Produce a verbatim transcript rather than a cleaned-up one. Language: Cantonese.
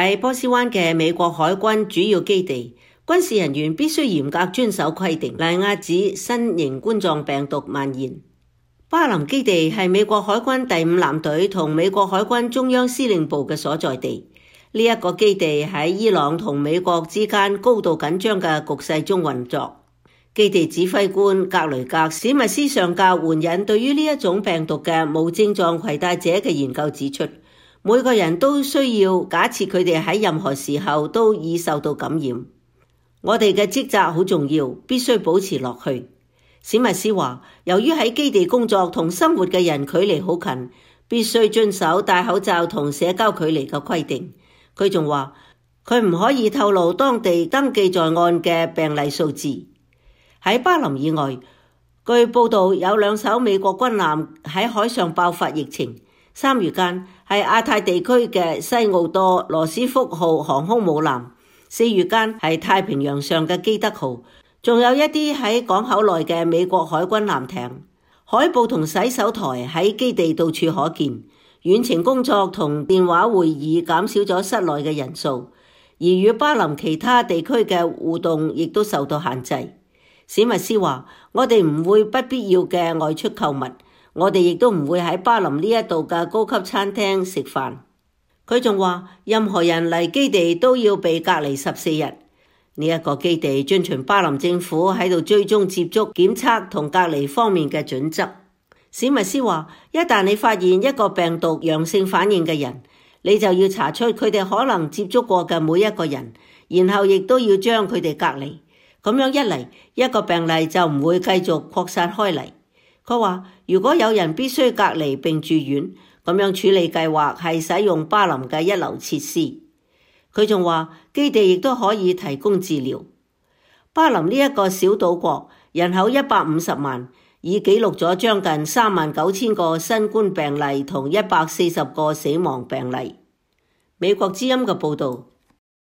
喺波斯灣嘅美國海軍主要基地，軍事人員必須嚴格遵守規定，嚟遏止新型冠狀病毒蔓延。巴林基地係美國海軍第五艦隊同美國海軍中央司令部嘅所在地。呢、這、一個基地喺伊朗同美國之間高度緊張嘅局勢中運作。基地指揮官格雷格史密斯上校援引對於呢一種病毒嘅無症狀攜帶者嘅研究指出，每個人都需要假設佢哋喺任何時候都已受到感染。我哋嘅職責好重要，必須保持落去。史密斯話，由於喺基地工作同生活嘅人距離好近，必須遵守戴口罩同社交距離嘅規定。佢仲話，佢唔可以透露當地登記在案嘅病例數字。喺巴林以外，據報道有兩艘美國軍艦喺海上爆發疫情。三月間係亞太地區嘅西奧多羅斯福號航空母艦，四月間係太平洋上嘅基德號，仲有一啲喺港口內嘅美國海軍艦艇。海報同洗手台喺基地到處可見，遠程工作同電話會議減少咗室內嘅人數，而與巴林其他地區嘅互動亦都受到限制。史密斯話，我哋唔會不必要嘅外出購物，我哋亦都唔會喺巴林呢一度嘅高級餐廳食飯。佢仲話，任何人嚟基地都要被隔離十四日。呢一個基地遵循巴林政府喺度追蹤接觸檢測同隔離方面嘅準則。史密斯話，一旦你發現一個病毒陽性反應嘅人，你就要查出佢哋可能接觸過嘅每一個人，然後亦都要將佢哋隔離。咁樣一嚟，一個病例就唔會繼續擴散開嚟。佢話，如果有人必須隔離並住院，咁樣處理計劃係使用巴林嘅一流設施。佢仲話，基地亦都可以提供治療。巴林呢一個小島國，人口一百五十萬，已記錄咗將近三萬九千個新冠病例同一百四十個死亡病例。美國之音嘅報導。